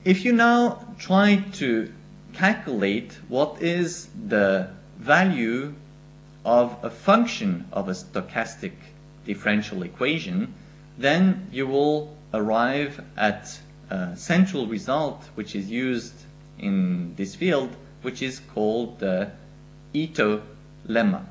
If you now try to calculate what is the value of a function of a stochastic differential equation, then you will arrive at a central result which is used in this field, which is called the Ito lemma.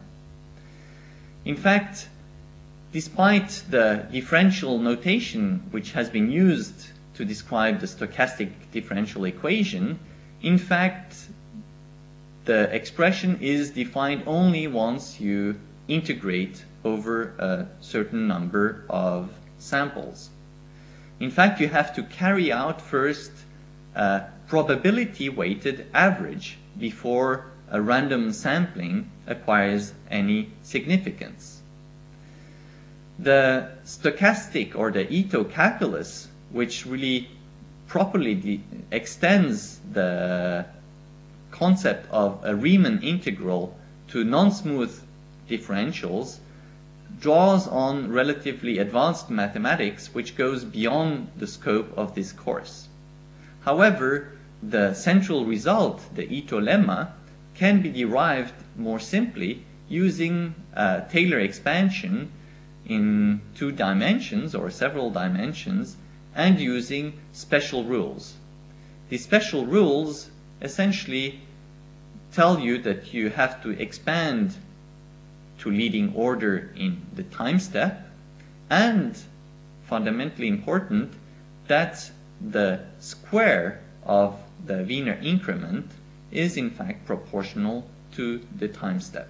In fact, despite the differential notation which has been used to describe the stochastic differential equation, in fact, the expression is defined only once you integrate over a certain number of samples. In fact, you have to carry out first a probability-weighted average before a random sampling acquires any significance. The stochastic or the Ito calculus, which really properly extends the concept of a Riemann integral to non-smooth differentials, draws on relatively advanced mathematics which goes beyond the scope of this course. However, the central result, the Ito lemma, can be derived more simply using a Taylor expansion in 2 dimensions or several dimensions and using special rules. These special rules essentially tell you that you have to expand to leading order in the time step, and fundamentally important, that the square of the Wiener increment is in fact proportional to the time step.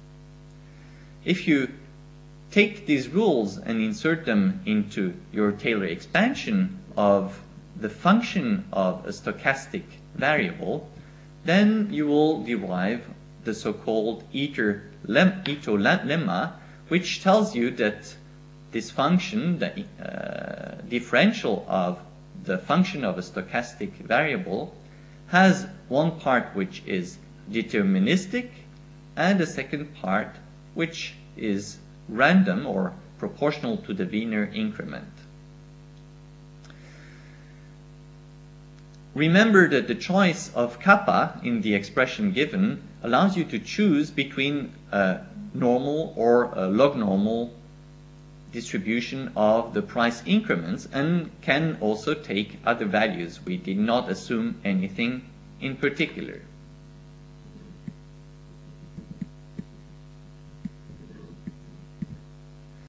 If you take these rules and insert them into your Taylor expansion of the function of a stochastic variable, then you will derive the so-called Ito lemma, which tells you that this function, the differential of the function of a stochastic variable, has one part which is deterministic and a second part which is random or proportional to the Wiener increment. Remember that the choice of kappa in the expression given allows you to choose between a normal or a log normal distribution of the price increments and can also take other values. We did not assume anything in particular.